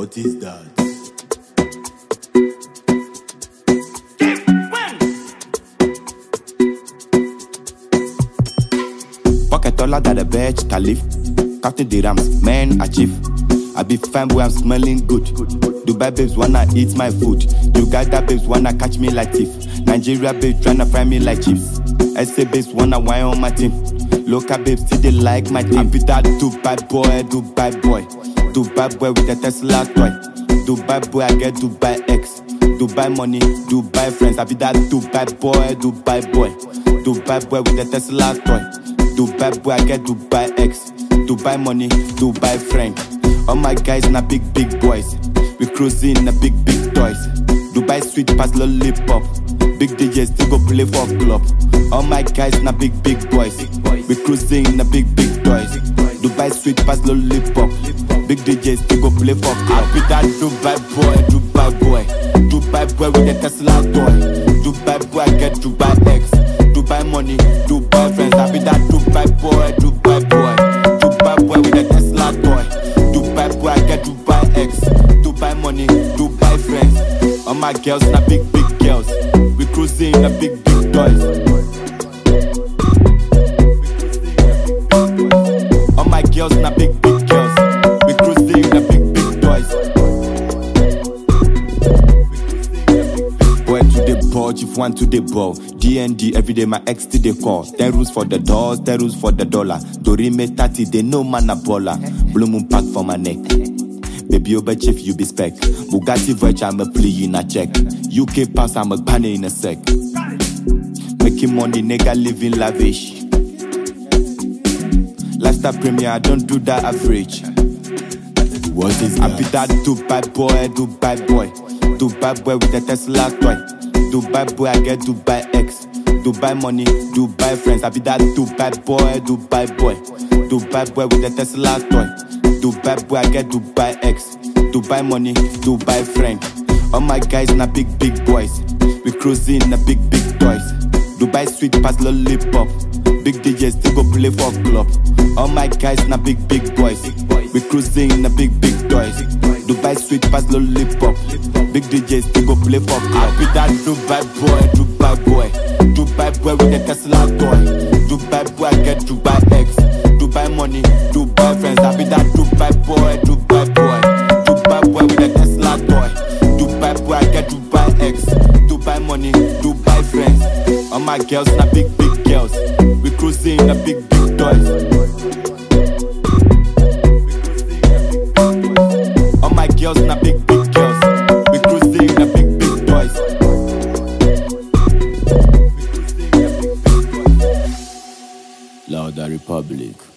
What is that? Pocket taller than the bitch, Caliph. Captain the Rams, man, achieve. I be fine boy, I'm smelling good. Dubai babes wanna eat my food. Uganda babes wanna catch me like thief. Nigeria babes tryna fry me like chips. SA babes wanna wine on my team. Local babes still they like my team. I be that Dubai boy, Dubai boy. Dubai boy with a Tesla toy. Dubai boy, I get Dubai X. Dubai money, Dubai friends. I be that Dubai boy, Dubai boy. Dubai boy with a Tesla toy. Dubai boy, I get Dubai X. Dubai money, Dubai friend. All my guys na big boys. We cruising na big toys. Dubai sweet pass lollipop. Big DJs still go play for club. All my guys na big boys. We cruising na big toys. Dubai sweet pass lollipop. Big DJs still go play for club. I be that Dubai boy, Dubai boy. Dubai boy with a Tesla toy. Dubai boy, I get Dubai X. Dubai money, Dubai friends. I be that Dubai boy, Dubai boy. Dubai boy with a Tesla toy. Dubai boy, I get Dubai X. Dubai money, Dubai friends. All my girls na big girls. We cruising na big toys. All my girls na big girls. We cruising na big toys. Boy to the ball, if one to the ball. DND every day, my ex to the call. 10 rules for the doors, 10 rules for the dollar. Dorime 30, they know man a baller. Blue moon pack for my neck. Baby over chief, you be spec. Bugatti Voyage, I'm a plea in a check. UK pass, I'm a banner in a sec. Making money, nigga living lavish. Lifestyle premier, I don't do that average. What is that? I be that Dubai boy, Dubai boy. Dubai boy with a Tesla toy. Dubai boy, I get Dubai X. Dubai money, Dubai friends. I be that Dubai boy, Dubai boy. Dubai boy with a Tesla toy. Dubai boy, I get Dubai X. Dubai money, Dubai friend. All my guys na big boys. We cruising na big toys. Dubai sweet pass lollipop. Big DJs still go play for club. All my guys na big boys. We cruising na big toys. Dubai sweet pass lollipop. Big DJs still go play for club. I be that Dubai boy, Dubai boy. Dubai boy with a Tesla toy. Dubai boy, I get Dubai X. Dubai money, Dubai friends. I be that Dubai boy, Dubai boy. Dubai boy with a Tesla toy. Dubai boy, I get Dubai X. Dubai money, Dubai friends. All my girls na big girls. We cruising na big toys. All my girls na big girls. We cruising na big toys. Louder Republic.